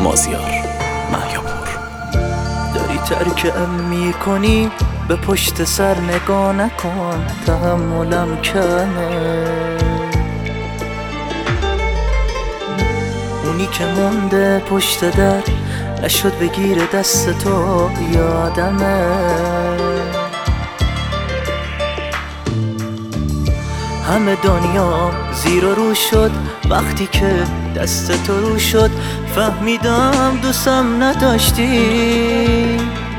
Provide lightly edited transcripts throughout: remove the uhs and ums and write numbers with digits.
مازیار مهیاپور. داری ترکم میکنی، به پشت سر نگاه نکن، تحملم کمه. اونی که مونده پشت در نشد بگیر دست تو، یادمه. همه دنیا زیر و رو شد وقتی که دست تو رو شد. فهمیدم دوستم نداشتی،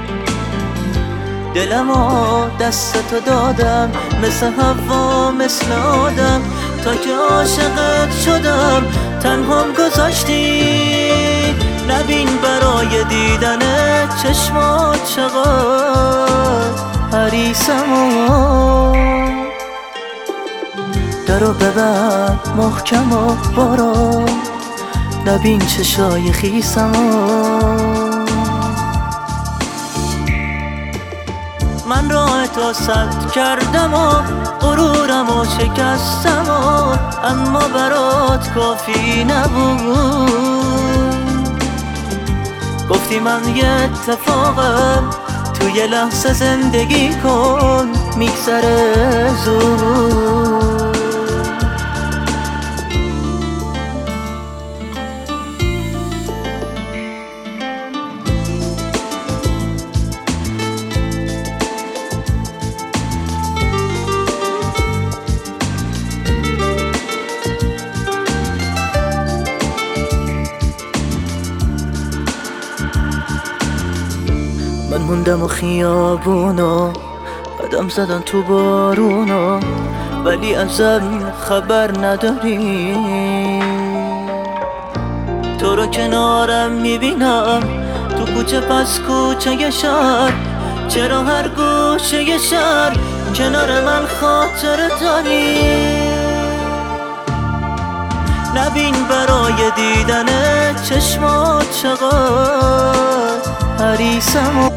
دلمو دست تو دادم، مثل هوا مثل آدم، تا که عاشقت شدم تنهام گذاشتی. نبین برای دیدن چشمات چقدر حریصمو. درو ببند محکم و برو، نبین چشای خیسمو. من راه تو سد کردم و غرورم و شکستم و اما برات کافی نبود. گفتی من یه اتفاقم، تو یه لحظه زندگی کن، میگذره زود. من موندم و خیابونا، قدم زدن تو بارونا، ولی ازم خبر نداری. تو رو کنارم میبینم تو کوچه پس کوچه شهر، چرا هر گوشه شهر کنار من خاطر داری. نبین برای دیدن چشمات چقدر حریصمو.